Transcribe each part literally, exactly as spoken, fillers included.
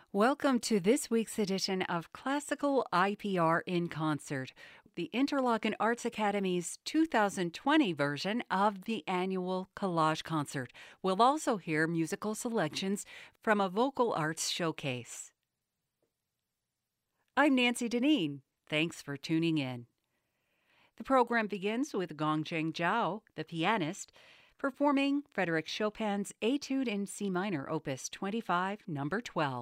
Welcome to this week's edition of Classical I P R in Concert, the Interlochen Arts Academy's two thousand twenty version of the annual Collage Concert. We'll also hear musical selections from a vocal arts showcase. I'm Nancy Deneen. Thanks for tuning in. The program begins with Gongzheng Zhao, the pianist, performing Frédéric Chopin's Etude in C minor, Opus twenty-five, number twelve.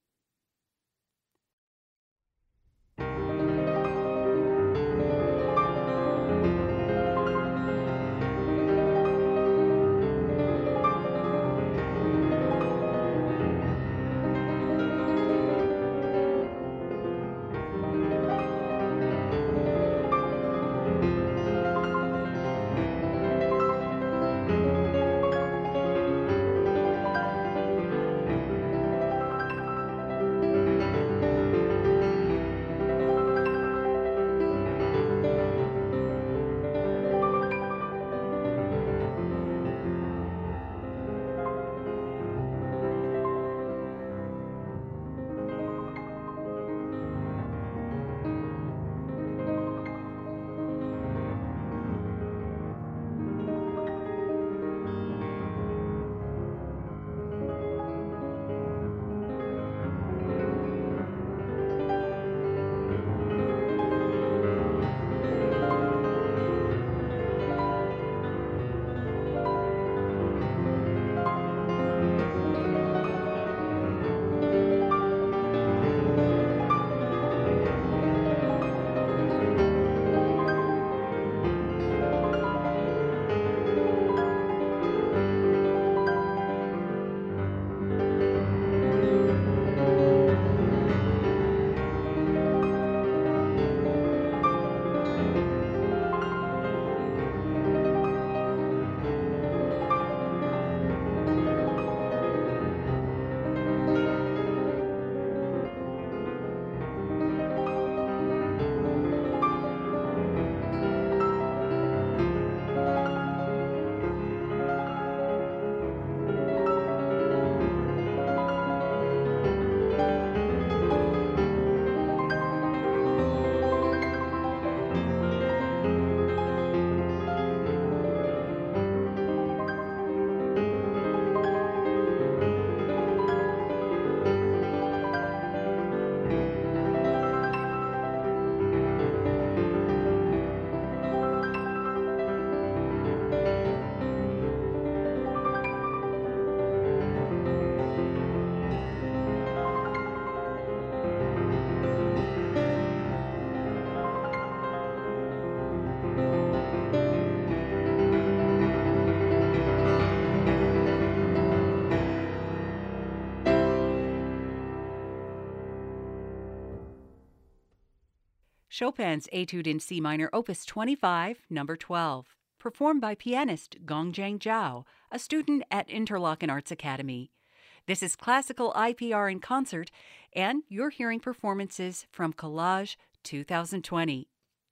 Chopin's Etude in C minor, Opus twenty-five, number twelve, performed by pianist Gongzheng Zhao, a student at Interlochen Arts Academy. This is Classical I P R in Concert, and you're hearing performances from Collage two thousand twenty.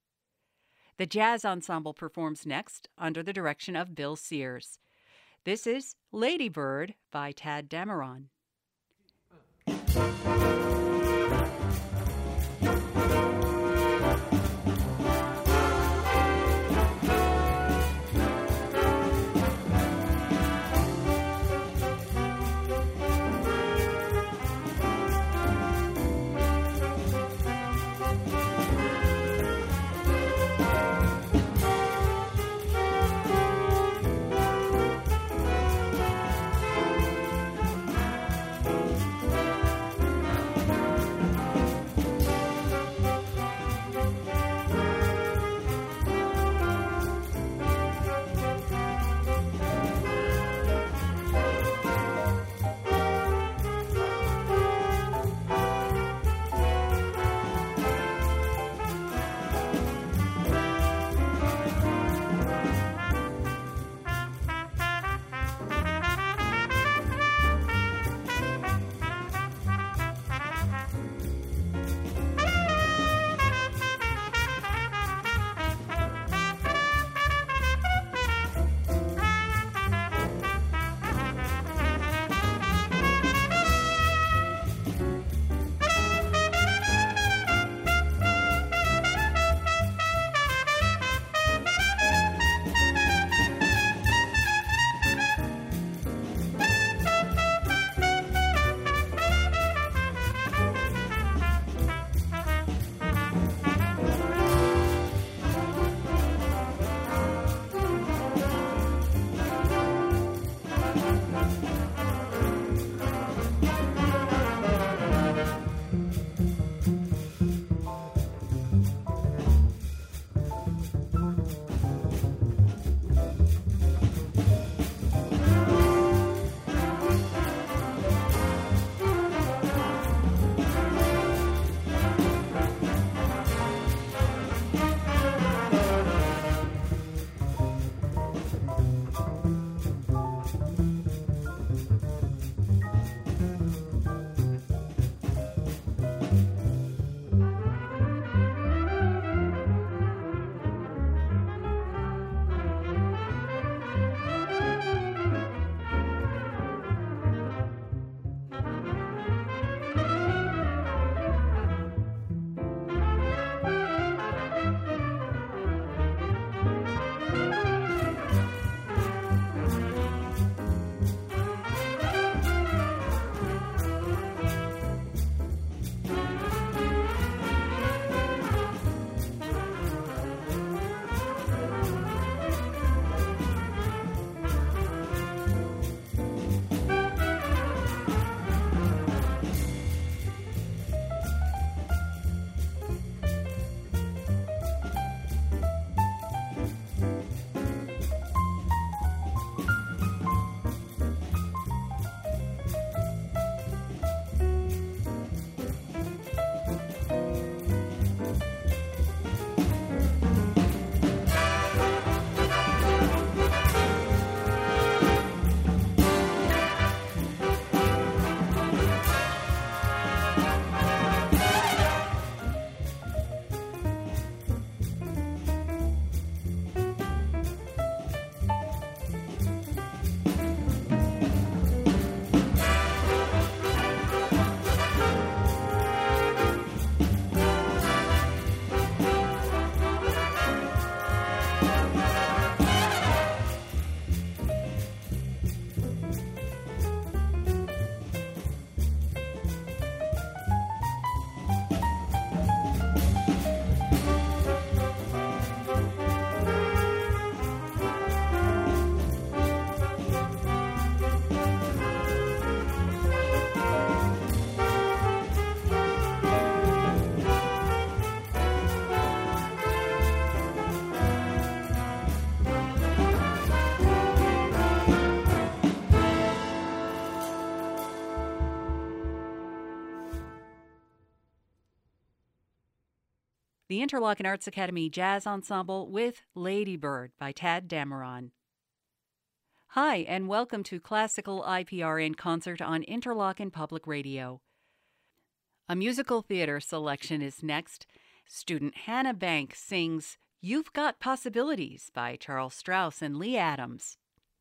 The Jazz Ensemble performs next under the direction of Bill Sears. This is Lady Bird by Tad Dameron. Thank you. the Interlochen Arts Academy Jazz Ensemble with Lady Bird by Tad Dameron. Hi, and welcome to Classical I P R in Concert on Interlochen Public Radio. A musical theater selection is next. Student Hannah Bank sings You've Got Possibilities by Charles Strauss and Lee Adams.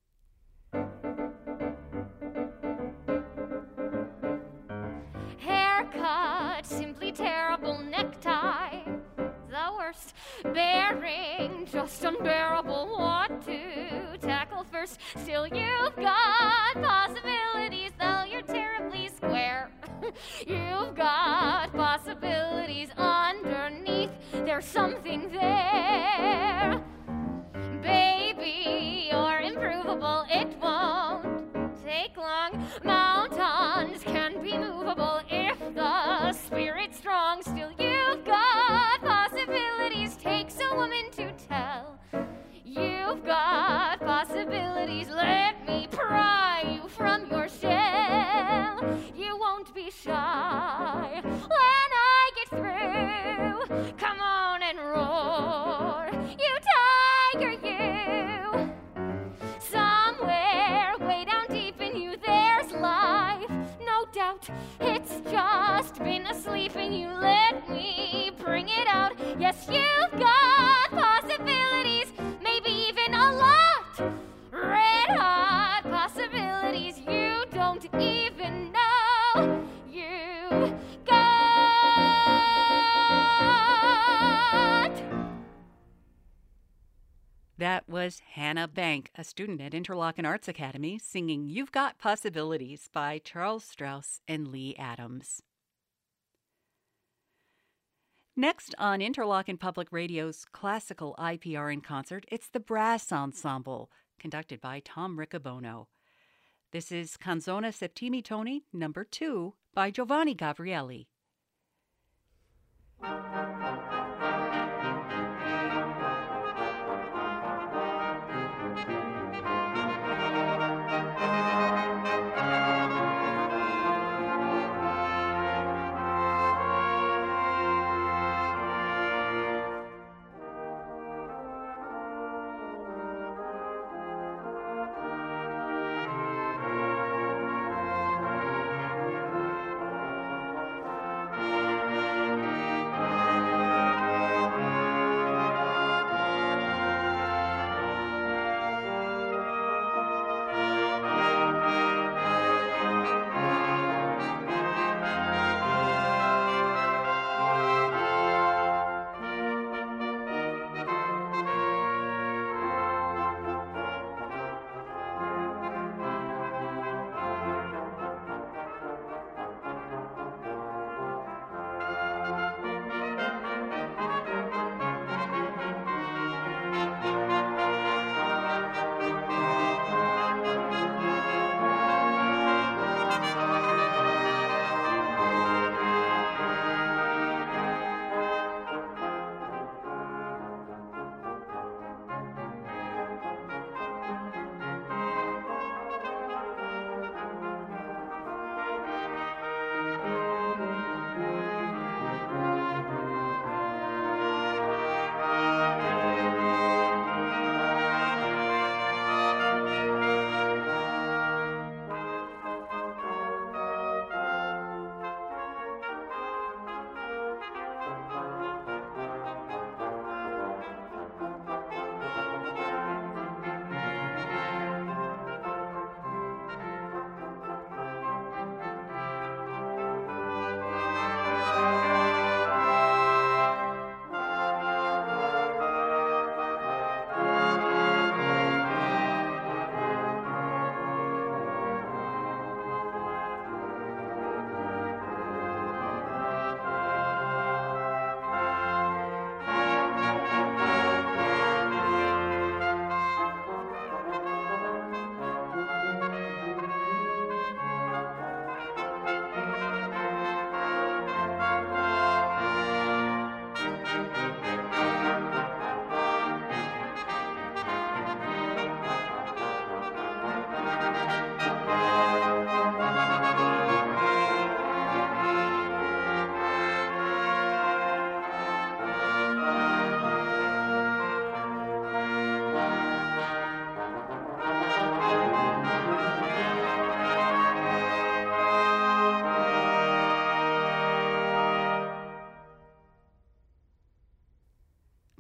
Haircut, simply terrible, necktie, the worst, bearing, just unbearable, what to tackle first, still you've got possibilities, though you're terribly square. You've got possibilities underneath, there's something there. Baby, you're improvable, it won't take long. Mountains can be movable if the spirit's strong. Still you've got possibilities, takes a woman to tell. You've got possibilities, let me pry you from your shell. You won't be shy when I get through. Come on and roar, you tiger, you. Somewhere way down deep in you there's life, no doubt. It's just been asleep in you, let me bring it out. Yes, you've got possibilities, maybe even a lot. Red hot possibilities you don't even know you got. That was Hannah Bank, a student at Interlochen Arts Academy, singing You've Got Possibilities by Charles Strauss and Lee Adams. Next on Interlochen Public Radio's Classical I P R in Concert, it's the Brass Ensemble, conducted by Tom Riccobono. This is Canzone Septimi Toni number two by Giovanni Gabrieli.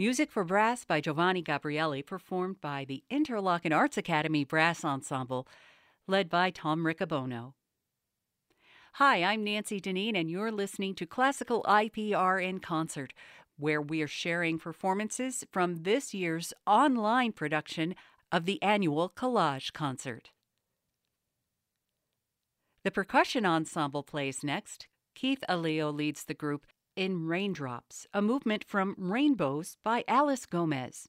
Music for Brass by Giovanni Gabrielli, performed by the Interlochen Arts Academy Brass Ensemble, led by Tom Riccobono. Hi, I'm Nancy Deneen, and you're listening to Classical I P R in Concert, where we are sharing performances from this year's online production of the annual Collage Concert. The percussion ensemble plays next. Keith Aleo leads the group in Raindrops, a movement from Rainbows by Alice Gomez.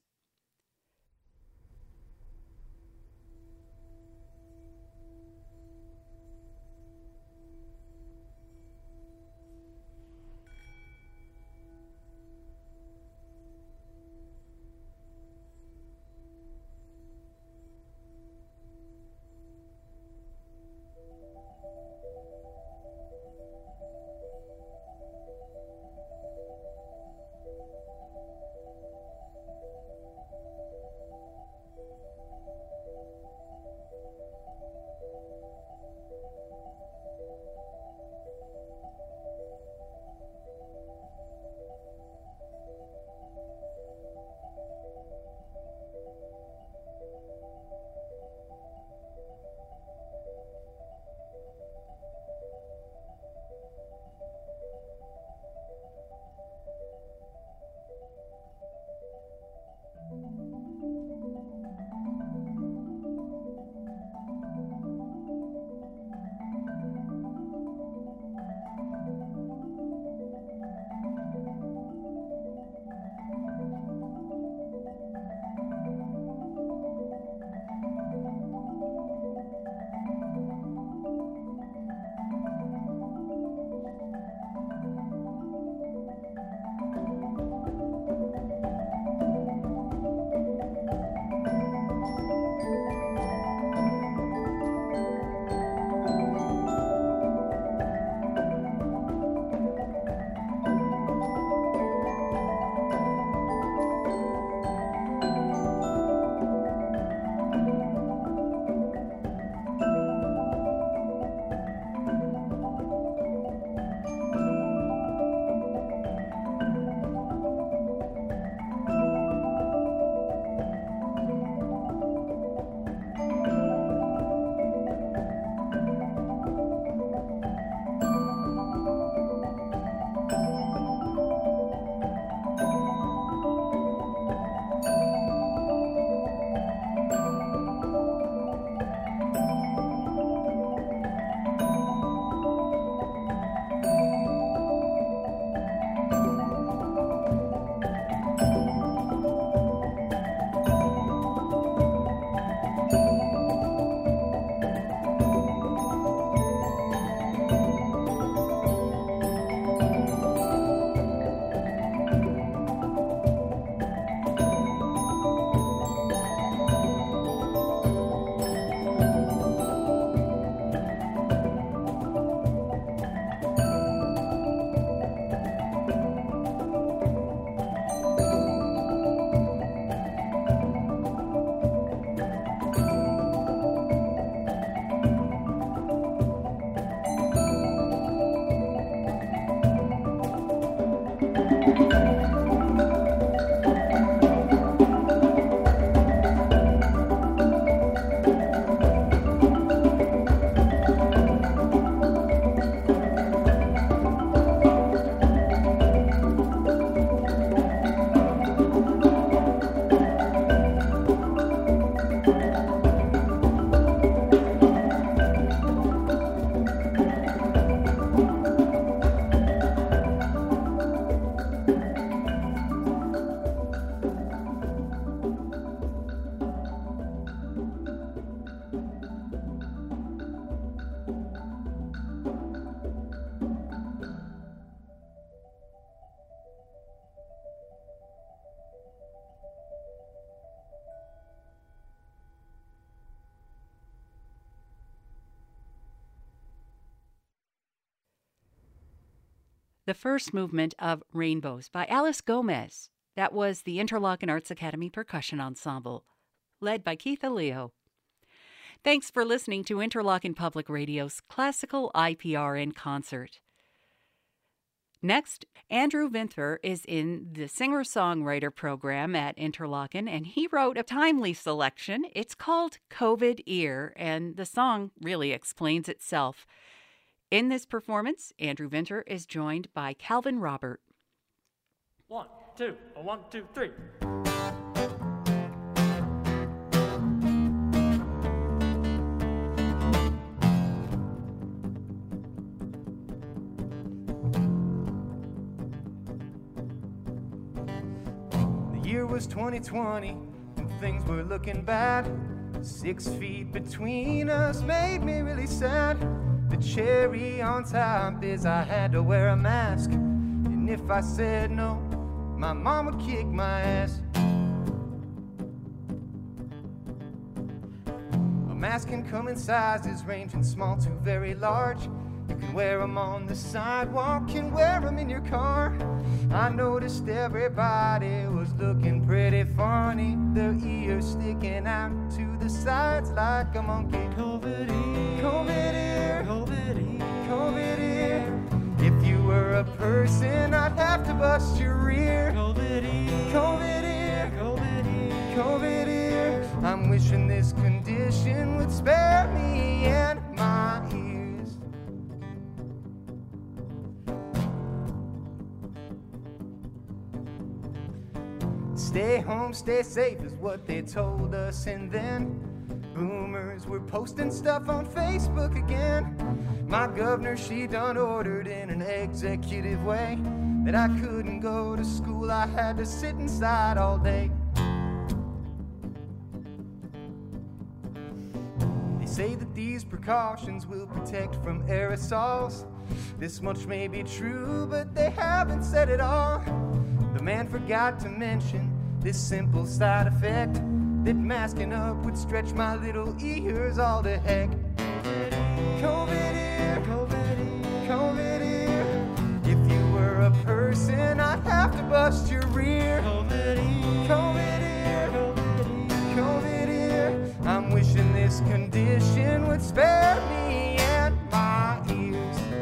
The first movement of Rainbows by Alice Gomez. That was the Interlochen Arts Academy Percussion Ensemble, led by Keith Aleo. Thanks for listening to Interlochen Public Radio's Classical I P R in Concert. Next, Andrew Vinther is in the singer-songwriter program at Interlochen, and he wrote a timely selection. It's called COVID Ear, and the song really explains itself. In this performance, Andrew Vinther is joined by Calvin Robert. One, two, one, two, three. The year was twenty twenty, and things were looking bad. Six feet between us made me really sad. The cherry on top is I had to wear a mask, and if I said no, my mom would kick my ass. A mask can come in sizes ranging small to very large. You can wear them on the sidewalk, can wear them in your car. I noticed everybody was looking pretty funny, their ears sticking out to the sides like a monkey. COVID ear, COVID ear, COVID ear, COVID ear. If you were a person, I'd have to bust your rear. COVID ear, COVID ear, COVID ear, COVID ear. I'm wishing this condition would spare me and my ears. Stay home, stay safe is what they told us, and then boomers were posting stuff on Facebook again. My governor, she done ordered in an executive way that I couldn't go to school, I had to sit inside all day. They say that these precautions will protect from aerosols. This much may be true, but they haven't said it all. The man forgot to mention this simple side effect, that masking up would stretch my little ears all to heck. COVID ear, COVID ear, COVID ear. If you were a person, I'd have to bust your rear. COVID ear, COVID ear, COVID ear, COVID ear. I'm wishing this condition would spare me and my ears.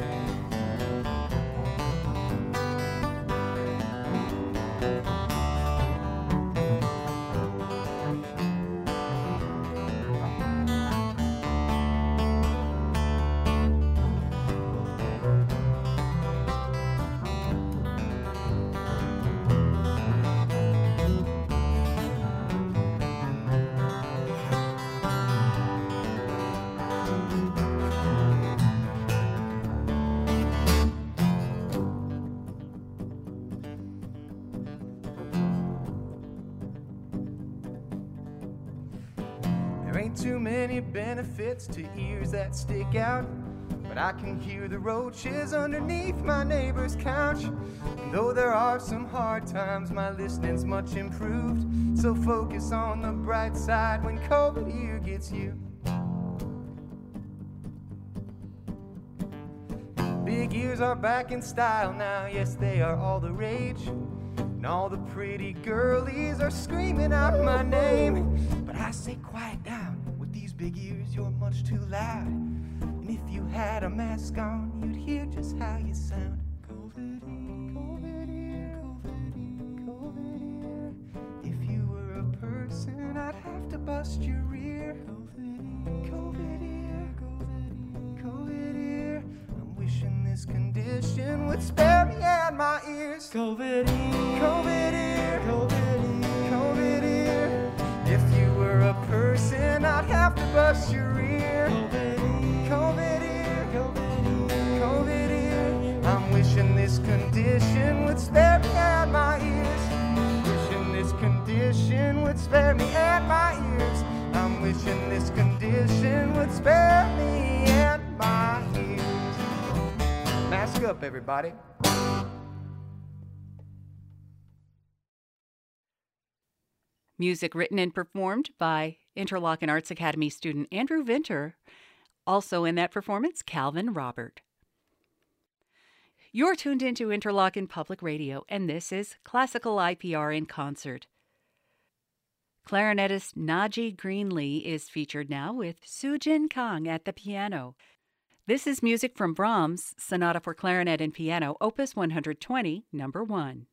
Too many benefits to ears that stick out, but I can hear the roaches underneath my neighbor's couch. And though there are some hard times, my listening's much improved. So focus on the bright side when COVID ear gets you. Big ears are back in style now, yes, they are all the rage. And all the pretty girlies are screaming out my name. But I say quiet down, with these big ears you're much too loud. And if you had a mask on, you'd hear just how you sound. COVID ear, COVID ear, COVID ear, COVID ear. If you were a person, I'd have to bust your rear. COVID ear, COVID ear, COVID ear, COVID ear. I'm wishing this condition would spare me and my ears. COVID ear, COVID ear, COVID ear, COVID ear. If you were a person, I'd have to bust your rear. COVID ear, COVID ear, COVID ear, COVID ear. I'm wishing this condition would spare me and my ears. Wishing this condition would spare me and my ears. I'm wishing this condition would spare me and my ears. Mask up, everybody. Music written and performed by Interlochen Arts Academy student Andrew Vinther. Also in that performance, Calvin Robert. You're tuned into Interlochen Public Radio, and this is Classical I P R in Concert. Clarinetist Naji Greenlee is featured now with Sujin Kang at the piano. This is music from Brahms' Sonata for Clarinet and Piano, Opus one hundred twenty, number one.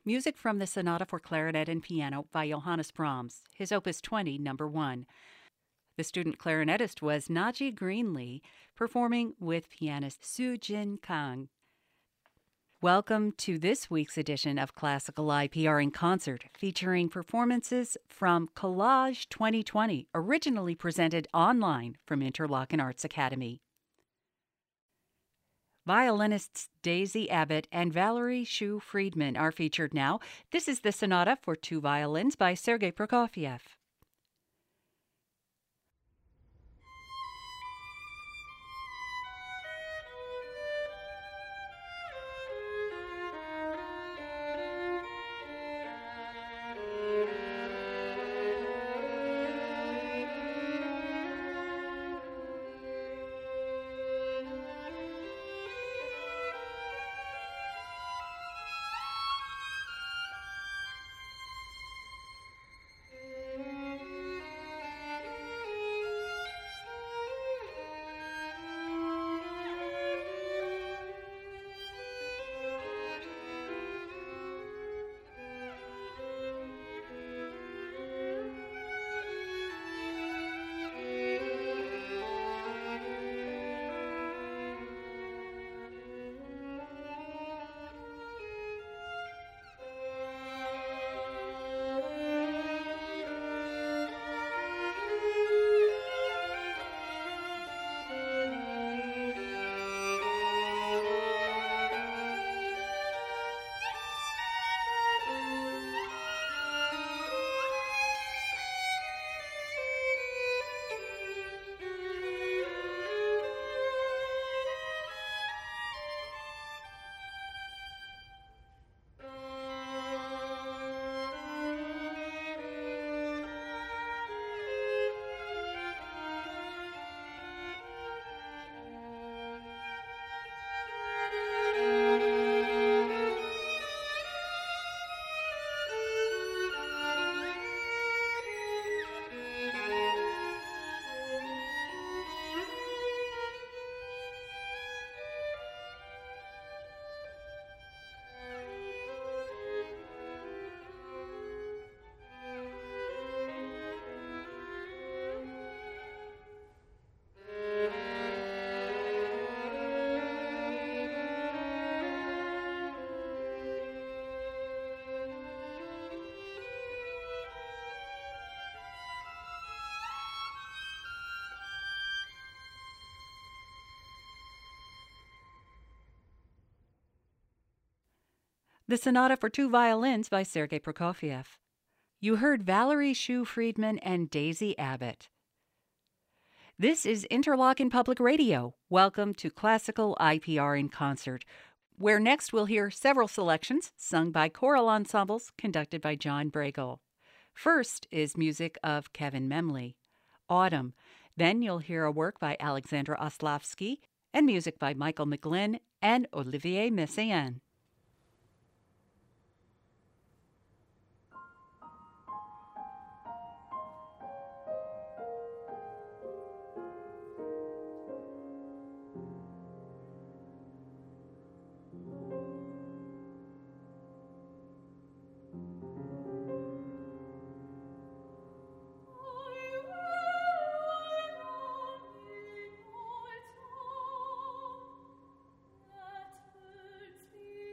music from the Sonata for Clarinet and Piano by Johannes Brahms, his Opus twenty, number one. The student clarinetist was Naji Greenlee, performing with pianist Su Jin Kang. Welcome to this week's edition of Classical I P R in Concert, featuring performances from Collage twenty twenty, originally presented online from Interlochen Arts Academy. Violinists Daisy Abbott and Valerie Shu Friedman are featured now. This is the Sonata for Two Violins by Sergei Prokofiev. The Sonata for Two Violins by Sergei Prokofiev. You heard Valerie Shu Friedman and Daisy Abbott. This is Interlochen Public Radio. Welcome to Classical I P R in Concert, where next we'll hear several selections sung by choral ensembles conducted by John Bregel. First is music of Kevin Memley, Autumn. Then you'll hear a work by Alexandra Ostlovsky and music by Michael McGlynn and Olivier Messiaen. That hurts me.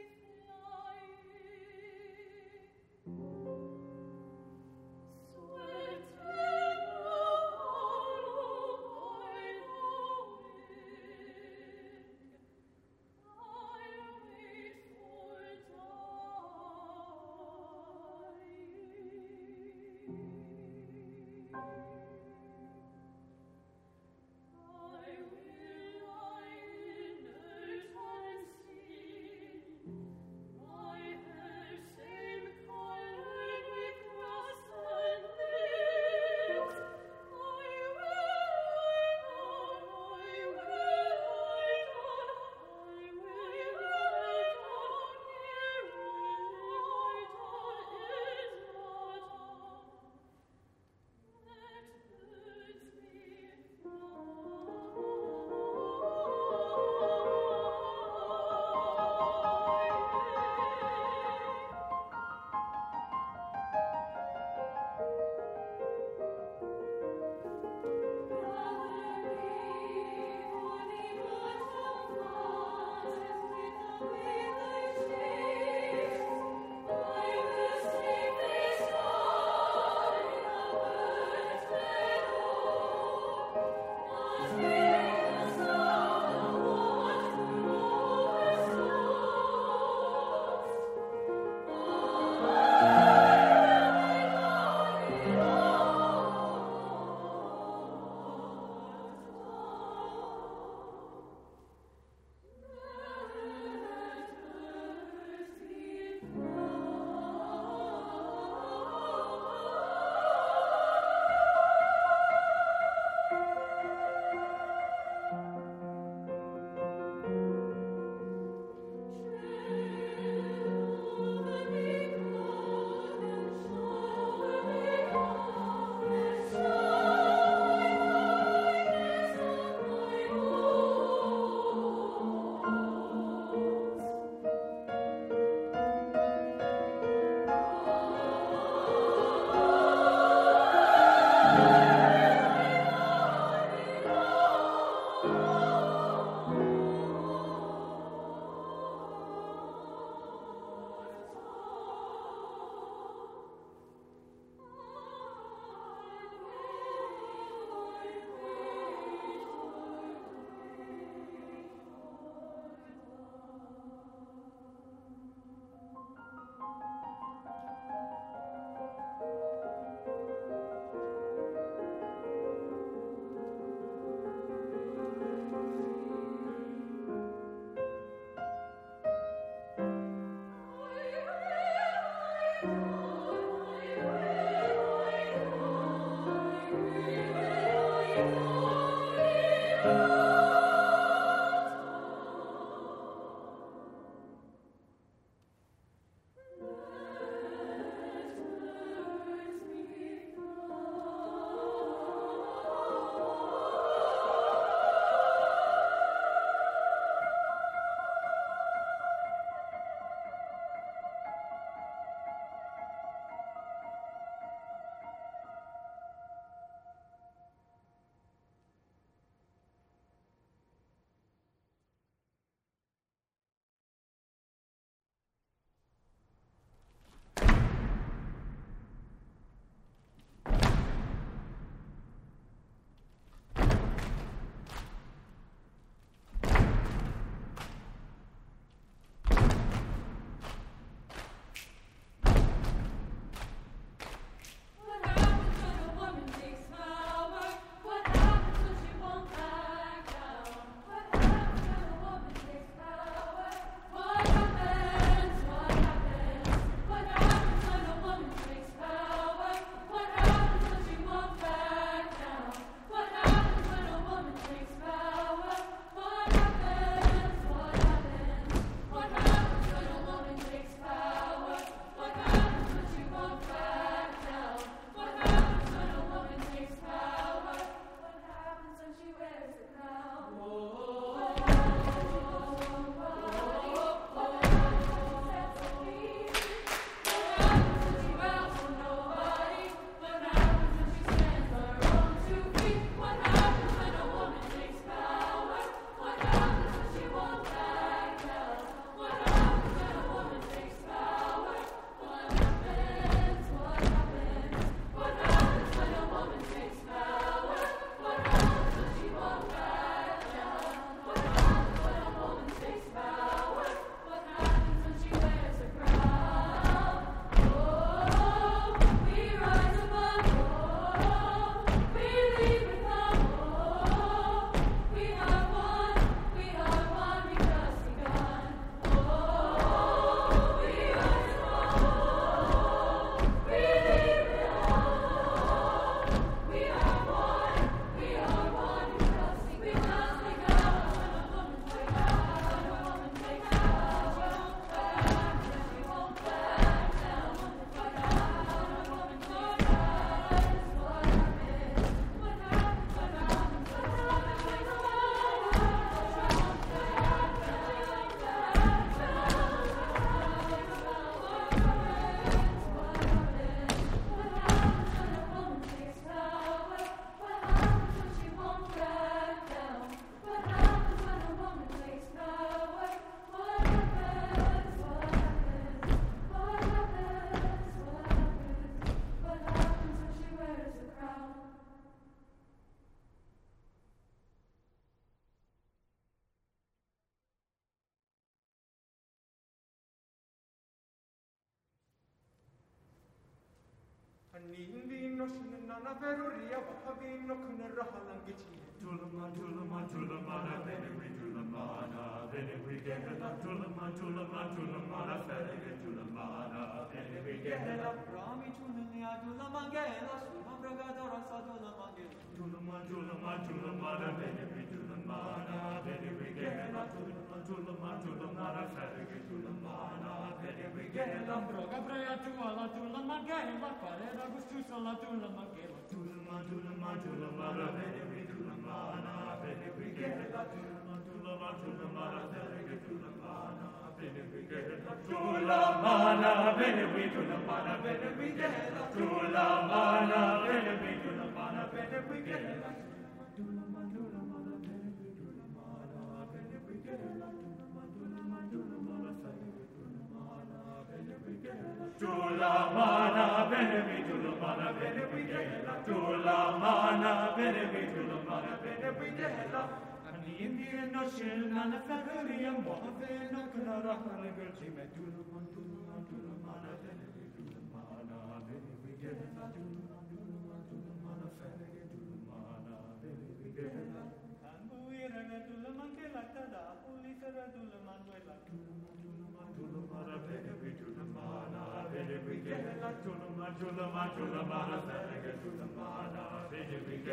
Ninvino shinana veruria vahavino kunera halangichi. Tulama, tulama, tulamana, veneri, tulamana, veneri, gehela, tulama, tulama, tulamana, veneri, tulamana, veneri, gehela. Rami tulania, tulamangela, shima bragadora sa tulamangela. Tulama, tulama, tulamana, veneri, tulamana, veneri, gehela, tulama, tulama, tulamana, veneri, tulamana, veneri, gehela. Broga brea tuala tulamangela, parera gustusa la tulamangela. Tulama, tulama, tulamana, veneri, tulamana, veneri, gehela, tulama, tulama, tulamana, veneri, tulamana, veneri, gehela. Tulamana, veneri, tulamana, veneri, gehela. Tulamana, veneri, tulamana, veneri, gehela. Tulama, tulamana, veneri, tulamana, veneri, gehela. Tulama, tulama, tulamana, veneri, tulamana, veneri, gehela. Tulamana, veneri, tulamana, veneri, gehela. Tulamana, veneri, tulamana, veneri, gehela. Ani Indian Ocean and the Federia, Mohavena, Kanara, Haligertime, Tulama, tulama, tulamana, veneri, tulamana, veneri, gehela. Tulama, tulama, tulamana, veneri, tulamana, veneri, gehela. Ambuira tulamangela tada, ulifera tulamanguela. Tulama, tulama, tulamana, veneri, tulamana, veneri, gehela. Tulama, tulama, tulamana, veneri, tulamana, veneri, gehela.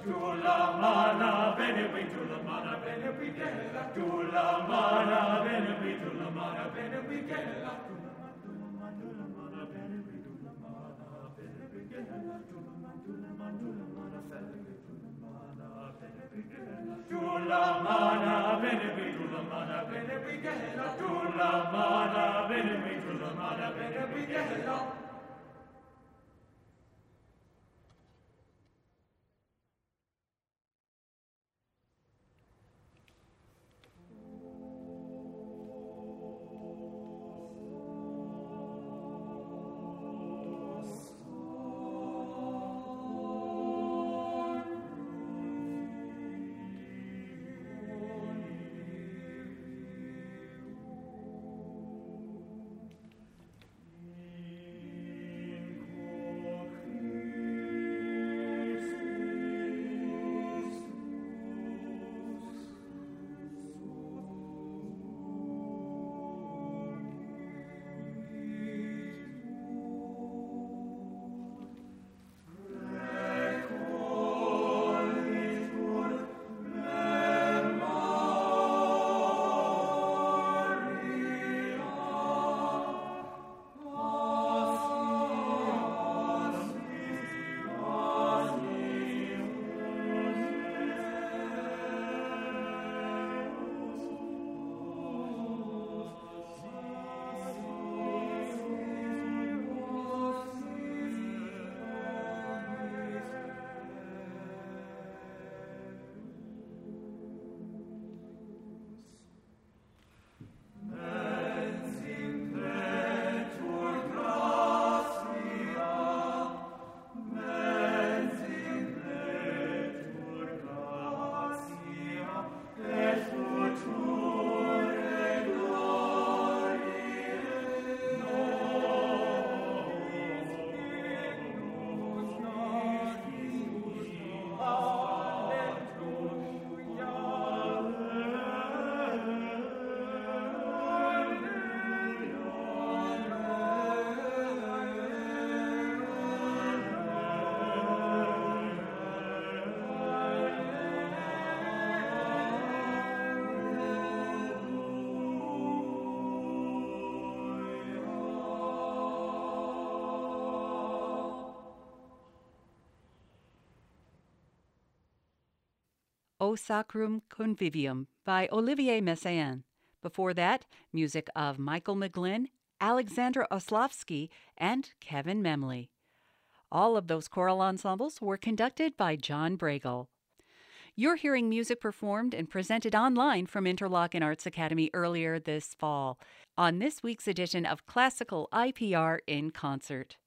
O Sacrum Convivium by Olivier Messiaen. Before that, music of Michael McGlynn, Alexandra Oslovsky, and Kevin Memley. All of those choral ensembles were conducted by John Bragle. You're hearing music performed and presented online from Interlochen Arts Academy earlier this fall on this week's edition of Classical I P R in Concert.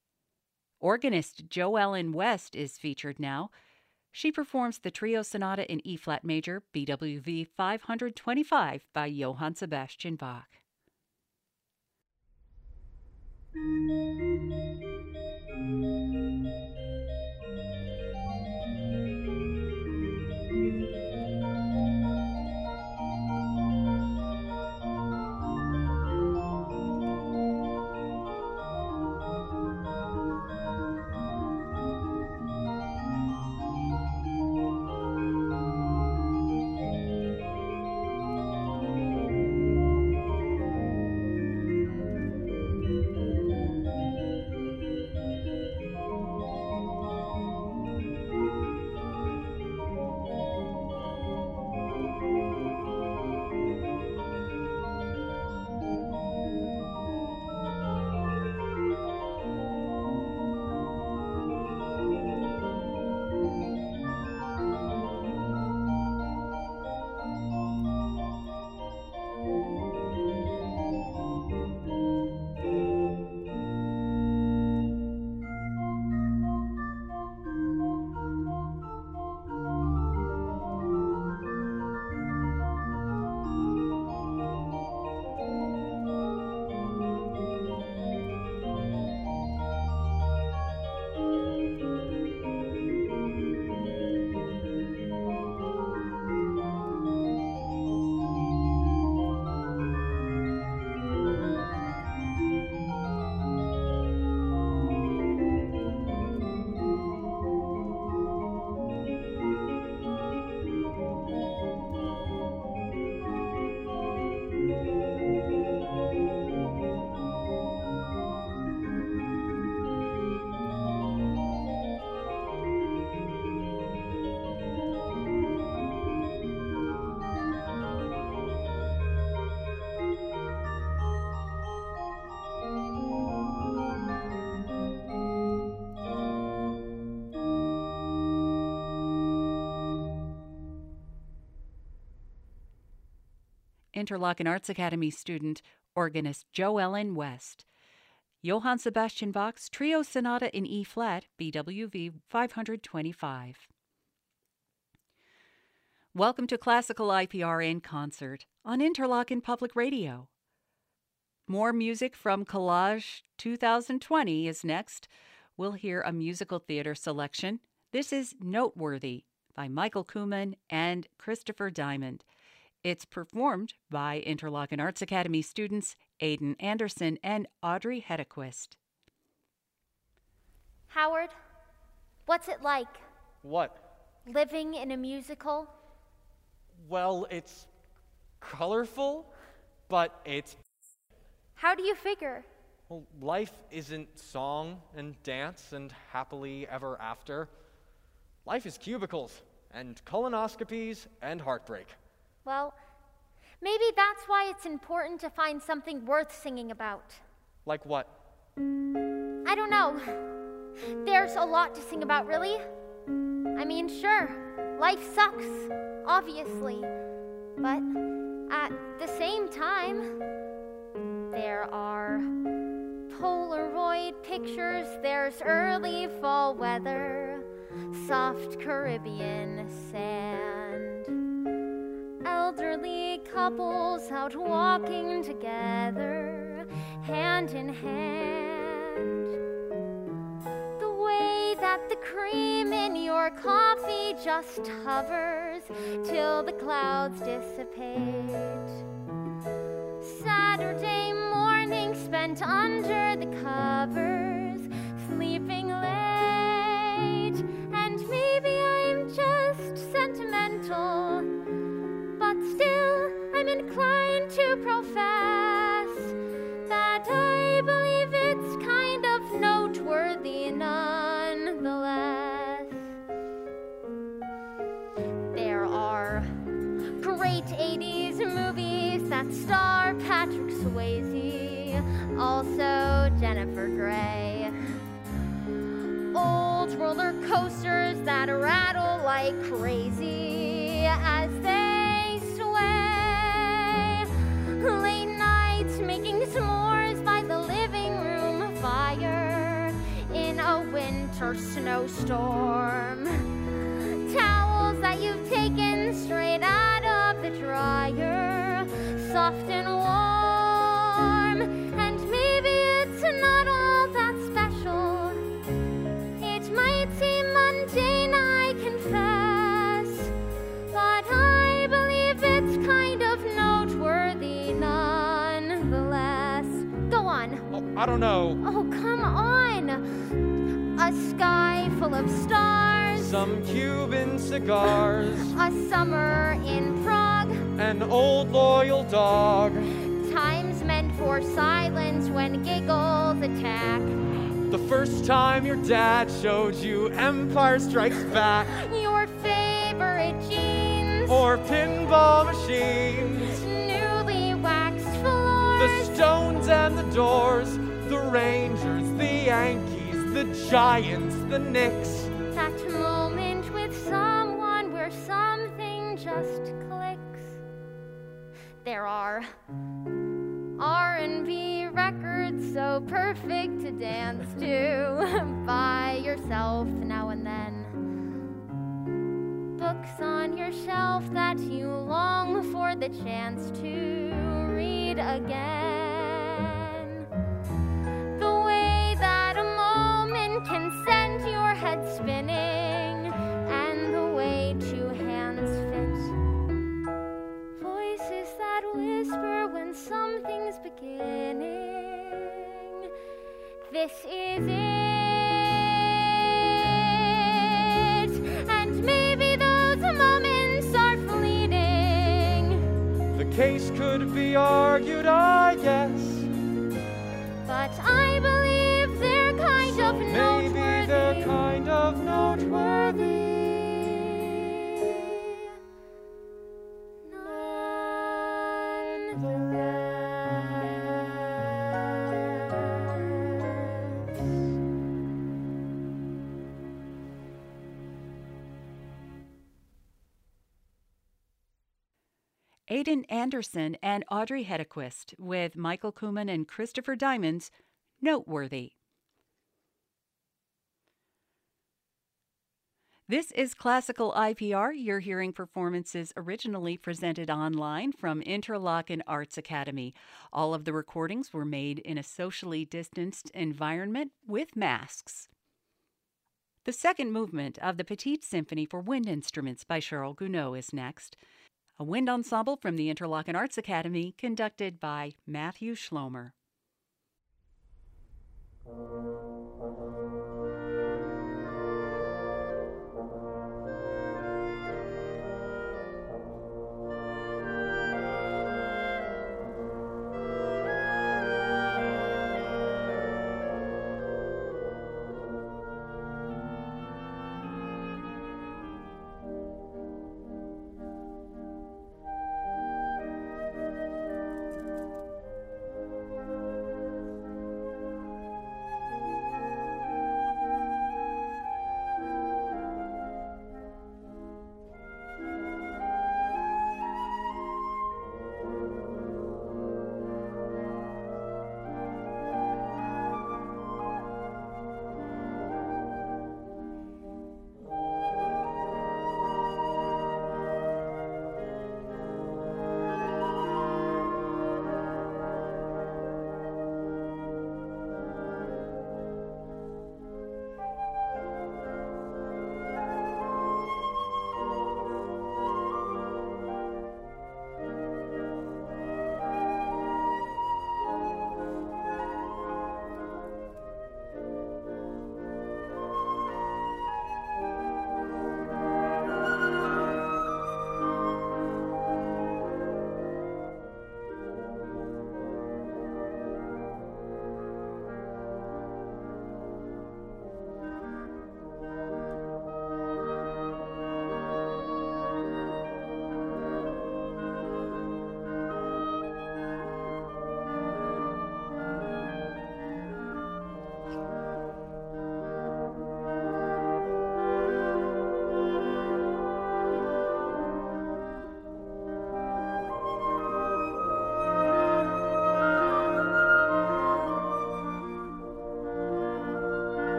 Organist Jo Ellen West is featured now. She performs the Trio Sonata in E-flat major, B W V five twenty-five by Johann Sebastian Bach. Thank you. Interlochen Arts Academy student, organist Jo Ellen West. Johann Sebastian Bach's Trio Sonata in E-flat, B W V five twenty-five. Welcome to Classical I P R in Concert on Interlochen Public Radio. More music from Collage two thousand twenty is next. We'll hear a musical theater selection. This is Noteworthy by Michael Kuhlman and Christopher Diamond. It's performed by Interlochen Arts Academy students Aidan Anderson and Audrey Hedequist. Howard, what's it like, What? living in a musical? Well, it's colorful, but it's... How do you figure? Well, life isn't song and dance and happily ever after. Life is cubicles and colonoscopies and heartbreak. Well, maybe that's why it's important to find something worth singing about. Like what? I don't know. There's a lot to sing about, really. I mean, sure, life sucks, obviously. But at the same time, there are Polaroid pictures, there's early fall weather, soft Caribbean sand, elderly couples out walking together, hand in hand. The way that the cream in your coffee just hovers till the clouds dissipate. Saturday morning spent under the covers, sleeping late, and maybe I'm just sentimental, but still I'm inclined to profess that I believe it's kind of noteworthy nonetheless. There are great eighties movies that star Patrick Swayze, also Jennifer Grey. Old roller coasters that rattle like crazy as they sway. Late nights making s'mores by the living room fire in a winter snowstorm. Towels that you've taken straight out of the dryer, soft and warm, and maybe it's not all that special. It might seem mundane, I confess, but I believe it's kind of noteworthy nonetheless. Go on. Oh, I don't know. Oh, come on. A sky full of stars, Some Cuban cigars, a summer in Prague, an old loyal dog, times meant for silence when giggles attack. the first time your dad showed you Empire Strikes Back, Your favorite jeans, or pinball machines, newly waxed the floors, Stones and the Doors, the Rangers, the Yankees, the Giants, the Knicks. that moment with someone where something just clicks. There are R and B records so perfect to dance to by yourself now and then. Books on your shelf that you long for the chance to read again. The way that a moment can send your head spinning, and the way two hands fit. Voices that whisper when something's beginning. This is it, and maybe those moments are fleeting, The case could be argued, I guess. but I believe they're kind So of maybe noteworthy. they're kind of noteworthy. Aidan Anderson and Audrey Hedequist with Michael Kuhlman and Christopher Diamond's Noteworthy. This is Classical I P R. You're hearing performances originally presented online from Interlochen Arts Academy. All of the recordings were made in a socially distanced environment with masks. The second movement of the Petite Symphony for Wind Instruments by Charles Gounod is next. A wind ensemble from the Interlochen Arts Academy conducted by Matthew Schlomer.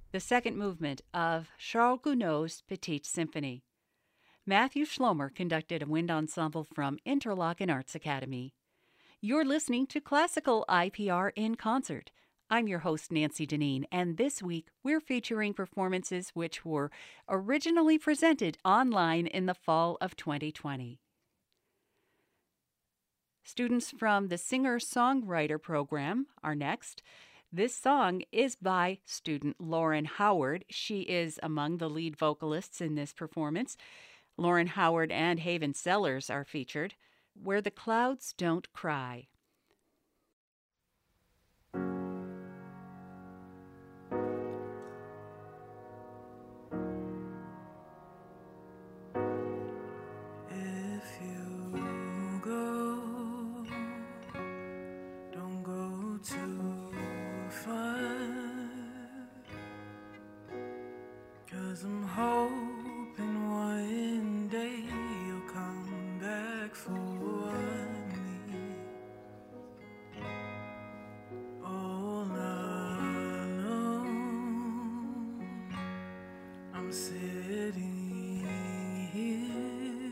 the second movement of Charles Gounod's Petite Symphony. Matthew Schlomer conducted a wind ensemble from Interlochen Arts Academy. You're listening to Classical I P R in Concert. I'm your host, Nancy Deneen, and this week we're featuring performances which were originally presented online in the fall of twenty twenty. Students from the Singer-Songwriter program are next. This song is by student Lauren Howard. She is among the lead vocalists in this performance. Lauren Howard and Haven Sellers are featured. Where the Clouds Don't Cry. I'm hoping one day you'll come back for me. All alone, I'm sitting here,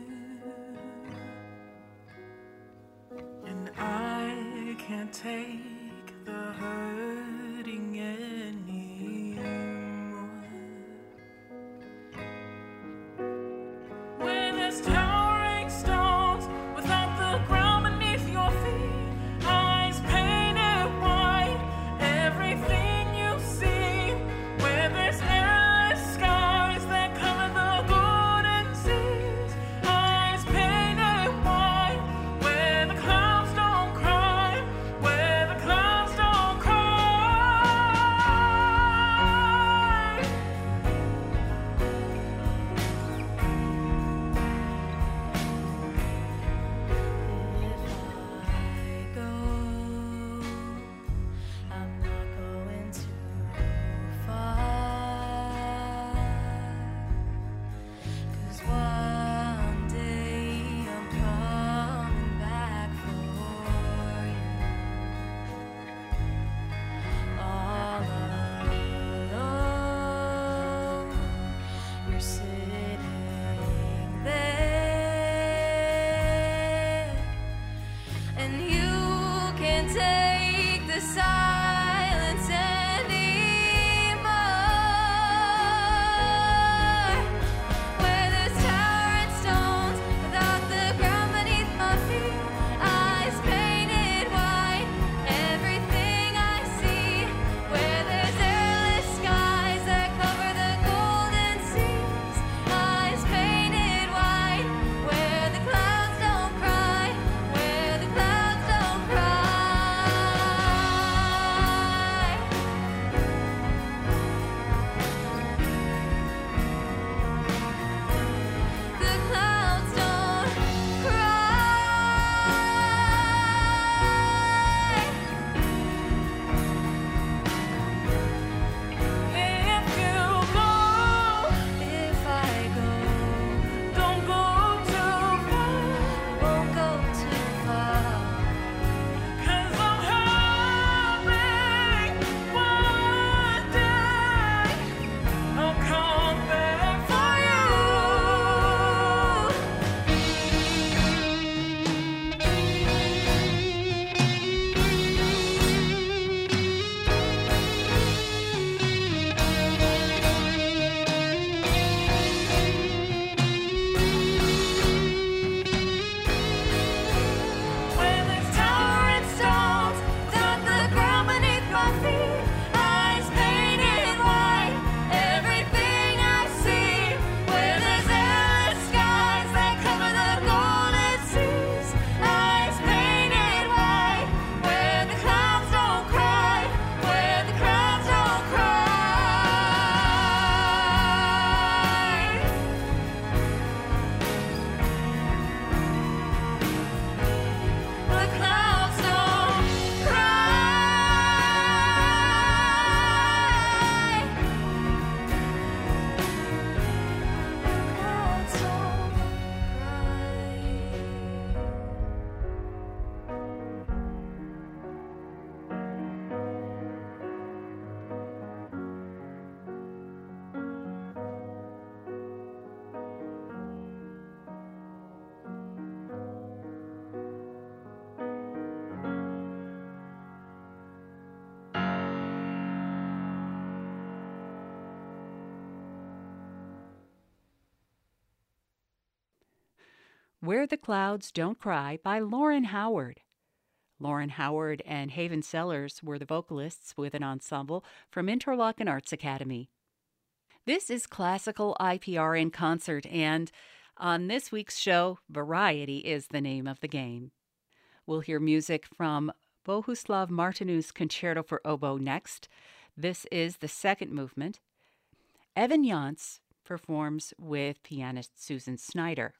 and I can't take the hurting anymore. Towering stones without the ground beneath your feet, eyes painted white, everything you see, where there's endless skies that color the golden seas, eyes painted white, where the clouds don't cry, where the clouds Where the Clouds Don't Cry by Lauren Howard. Lauren Howard and Haven Sellers were the vocalists with an ensemble from Interlochen Arts Academy. This is Classical I P R in Concert, and on this week's show, Variety is the name of the game. We'll hear music from Bohuslav Martinu's Concerto for Oboe next. This is the second movement. Evan Jantz performs with pianist Susan Snyder.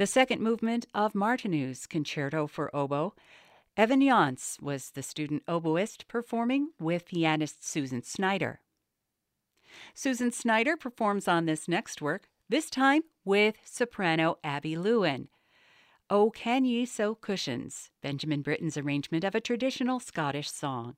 The second movement of Martinew's Concerto for Oboe. Evan Jans was the student oboist performing with pianist Susan Snyder. Susan Snyder performs on this next work, this time with soprano Abby Lewin. O Can Ye Sew Cushions, Benjamin Britten's arrangement of a traditional Scottish song.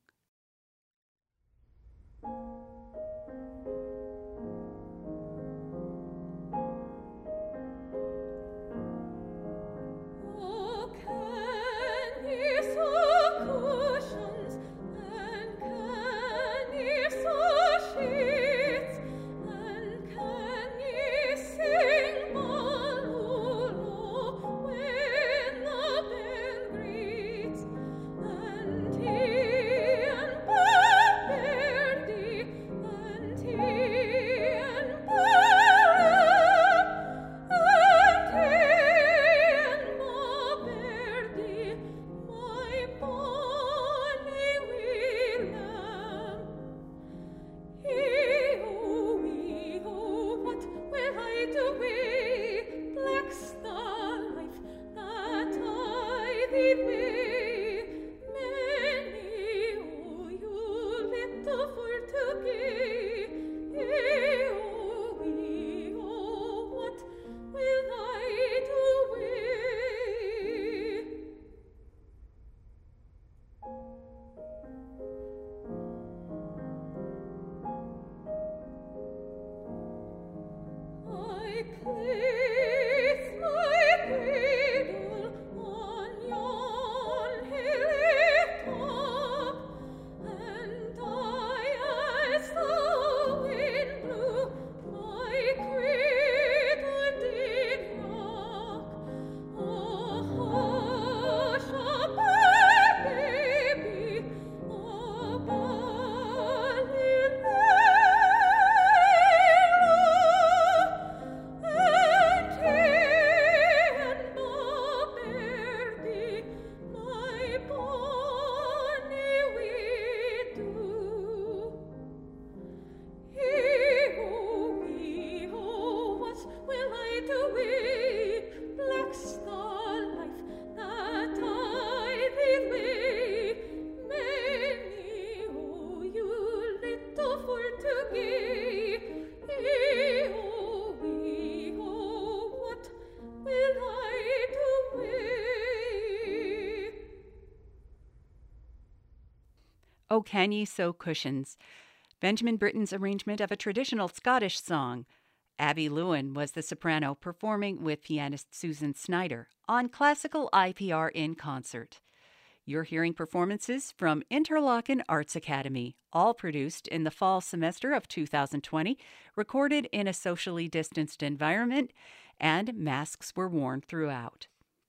O Can Ye Sew Cushions, Benjamin Britten's arrangement of a traditional Scottish song. Abby Lewin was the soprano performing with pianist Susan Snyder on Classical I P R in Concert. You're hearing performances from Interlochen Arts Academy, all produced in the fall semester of two thousand twenty, recorded in a socially distanced environment, and masks were worn throughout.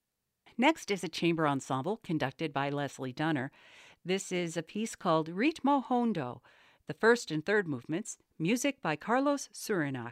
Next is a chamber ensemble conducted by Leslie Dunner. This is a piece called Ritmo Hondo, the first and third movements, music by Carlos Surinach.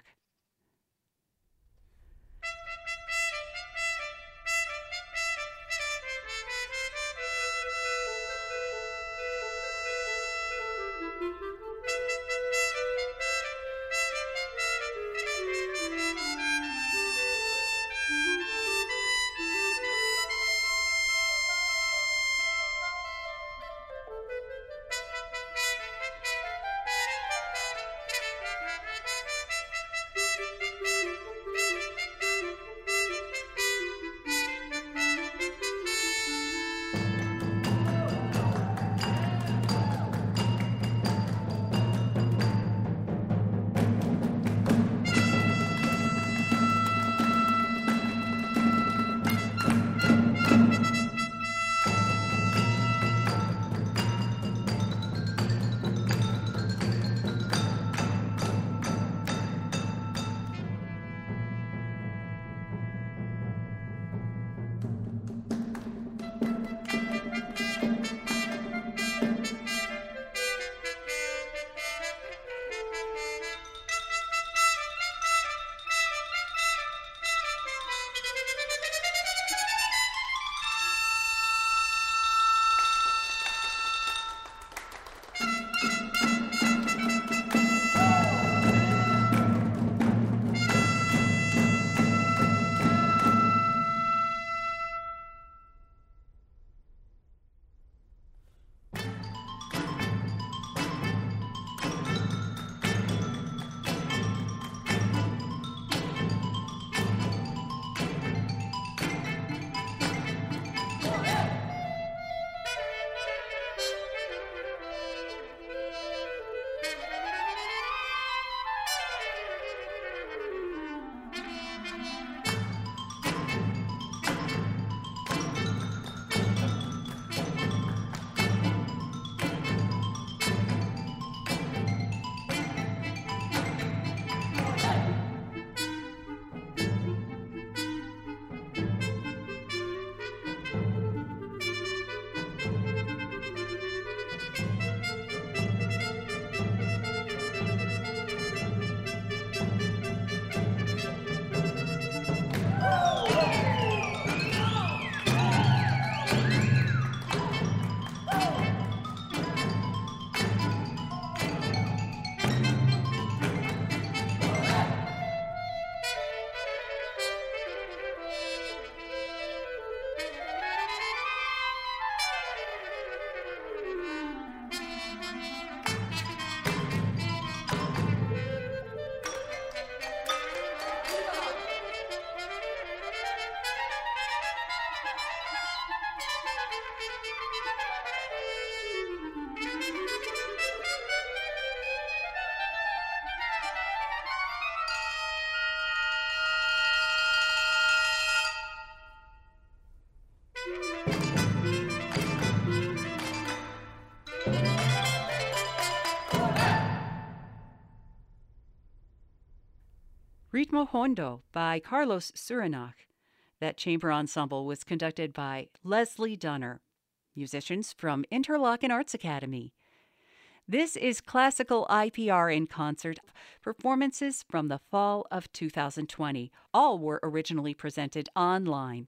Ritmo Hondo by Carlos Surinach. That chamber ensemble was conducted by Leslie Dunner. Musicians from Interlochen Arts Academy. This is Classical I P R in Concert, performances from the fall of two thousand twenty. All were originally presented online.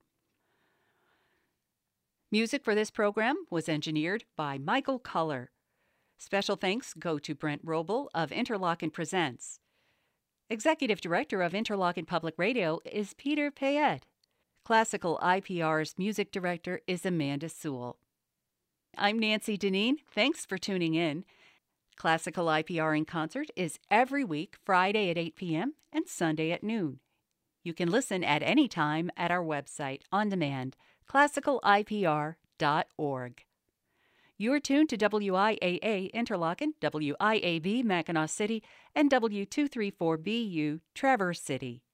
Music for this program was engineered by Michael Culler. Special thanks go to Brent Roble of Interlochen Presents. Executive Director of Interlochen Public Radio is Peter Payette. Classical I P R's Music Director is Amanda Sewell. I'm Nancy Deneen. Thanks for tuning in. Classical I P R in Concert is every week, Friday at eight p.m. and Sunday at noon. You can listen at any time at our website, on demand, classical I P R dot org. You're tuned to W I A A Interlochen, W I A B Mackinac City, and W two thirty-four B U Traverse City.